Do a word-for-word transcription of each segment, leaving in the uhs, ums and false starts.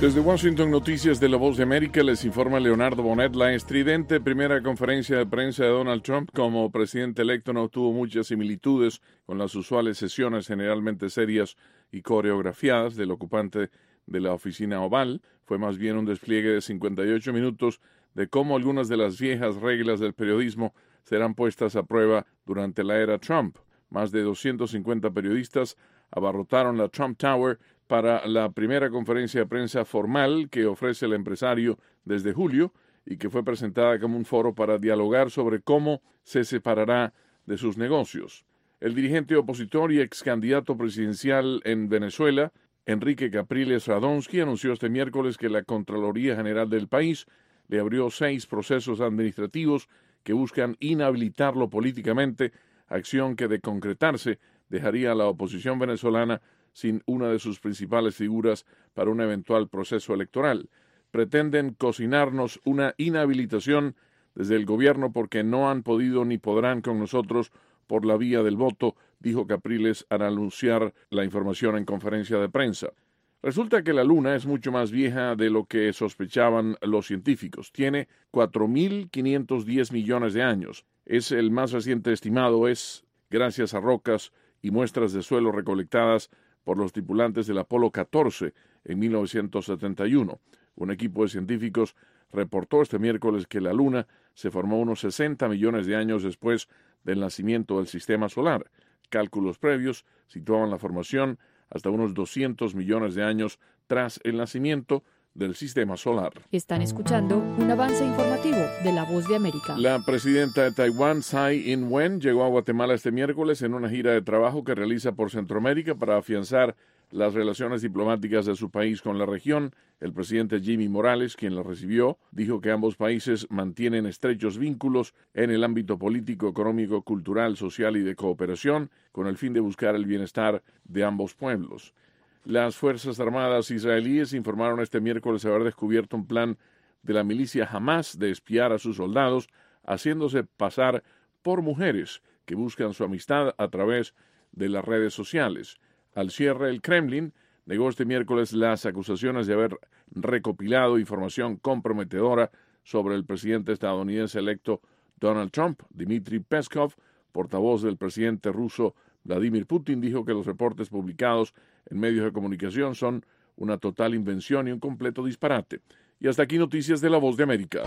Desde Washington, Noticias de la Voz de América, les informa Leonardo Bonet. La estridente primera conferencia de prensa de Donald Trump como presidente electo no tuvo muchas similitudes con las usuales sesiones generalmente serias y coreografiadas del ocupante de la oficina oval. Fue más bien un despliegue de cincuenta y ocho minutos de cómo algunas de las viejas reglas del periodismo serán puestas a prueba durante la era Trump. Más de doscientos cincuenta periodistas abarrotaron la Trump Tower para la primera conferencia de prensa formal que ofrece el empresario desde julio y que fue presentada como un foro para dialogar sobre cómo se separará de sus negocios. El dirigente opositor y ex candidato presidencial en Venezuela, Enrique Capriles Radonsky, anunció este miércoles que la Contraloría General del país le abrió seis procesos administrativos que buscan inhabilitarlo políticamente, acción que de concretarse dejaría a la oposición venezolana sin una de sus principales figuras para un eventual proceso electoral. Pretenden cocinarnos una inhabilitación desde el gobierno porque no han podido ni podrán con nosotros por la vía del voto, dijo Capriles al anunciar la información en conferencia de prensa. Resulta que la Luna es mucho más vieja de lo que sospechaban los científicos. Tiene cuatro mil quinientos diez millones de años. Es el más reciente estimado, es gracias a rocas y muestras de suelo recolectadas por los tripulantes del Apolo catorce en mil novecientos setenta y uno. Un equipo de científicos reportó este miércoles que la Luna se formó unos sesenta millones de años después del nacimiento del Sistema Solar. Cálculos previos situaban la formación hasta unos doscientos millones de años tras el nacimiento del Sistema Solar. Están escuchando un avance informativo de La Voz de América. La presidenta de Taiwán, Tsai Ing-wen, llegó a Guatemala este miércoles en una gira de trabajo que realiza por Centroamérica para afianzar las relaciones diplomáticas de su país con la región. El presidente Jimmy Morales, quien la recibió, dijo que ambos países mantienen estrechos vínculos en el ámbito político, económico, cultural, social y de cooperación, con el fin de buscar el bienestar de ambos pueblos. Las Fuerzas Armadas israelíes informaron este miércoles haber descubierto un plan de la milicia Hamas de espiar a sus soldados, haciéndose pasar por mujeres que buscan su amistad a través de las redes sociales. Al cierre, el Kremlin negó este miércoles las acusaciones de haber recopilado información comprometedora sobre el presidente estadounidense electo Donald Trump. Dmitry Peskov, portavoz del presidente ruso Vladimir Putin, dijo que los reportes publicados en medios de comunicación son una total invención y un completo disparate. Y hasta aquí Noticias de la Voz de América.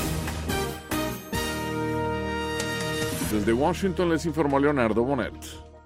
Desde Washington les informó Leonardo Bonet.